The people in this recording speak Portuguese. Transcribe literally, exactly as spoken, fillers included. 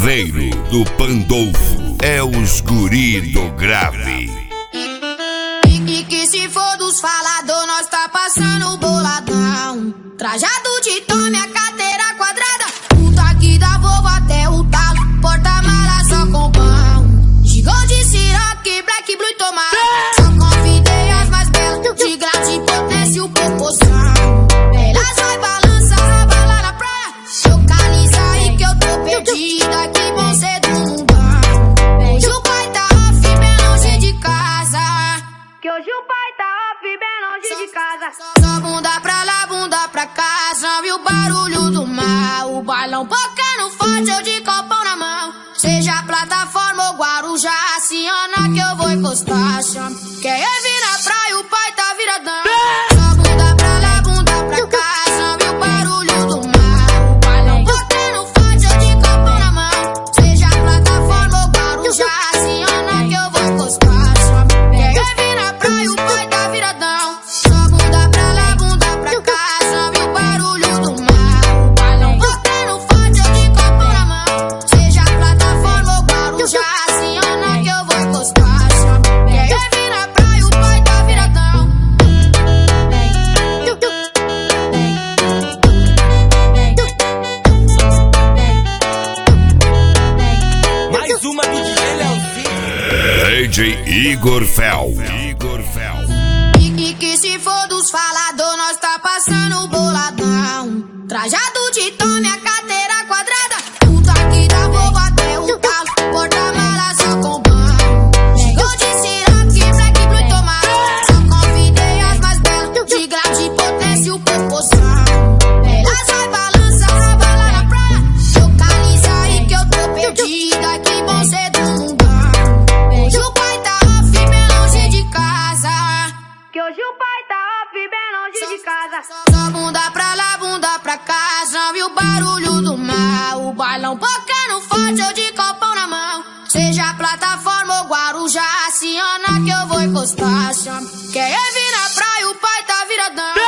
chaveiro do Pandolfo é os guri do grave. E que se for dos falador, nós tá passando boladão. Trajado de tome, a carteira quadrada. Puta que dá Volvo até o talo. Porta-mala só com pão. Gigou de Ciroc, Black Blue e tomate. Só convidei as mais belas. De grande potência o proporção. Elas vai balançar, bala na praia. Localiza aí que eu tô perdida. Que bom ser do mundão. Hoje o pai tá off, bem longe de casa. Que hoje o pai tá off, bem longe de casa. Só bunda pra lá, bunda pra cá. Já viu o barulho do mal. O bailão bocando forte, eu de copão na mão. Seja plataforma ou Guarujá, aciona que eu vou encostar. Chama. Quer é vir na praia, o pai tá viradão. Só bunda pra lá, bunda pra cá. Já viu o barulho do mal. O bailão bocando forte, eu de copão na mão. Seja plataforma ou Guarujá, aciona que eu vou encostar. Chama. Quer é vir na praia, o pai tá viradão. Só bunda pra lá, bunda pra cá. Já viu o barulho do mal. O bailão bocando forte, eu de copão na mão. Seja plataforma ou Guarujá, aciona que eu vou encostar. Chama. Quer é vir na praia, o pai tá viradão. Mais uma do D J Leozinho. D J Igor Fel. Igor Fel. E que se for dos falador, nós tá passando boladão. Trajado de tome, a carteira quadrada. Puta que dá Volvo até o talo. Porta-mala só com pão. Chegou de Ciroc, Black Blue e tomate. Só convidei as mais belas. De grande potência o proporção. Elas vai balançar, bala na praia. Localiza aí que eu tô perdida. Que bom ser do mundão. Hoje o pai tá off, bem longe de casa. Que hoje o pai tá off, bem longe de casa. Só bunda pra lá, bunda pra cá. Já viu o barulho do mal. O bailão bocando forte, eu de copão na mão. Seja plataforma ou Guarujá, aciona que eu vou encostar. Chama. Quer é vir na praia, o pai tá viradão.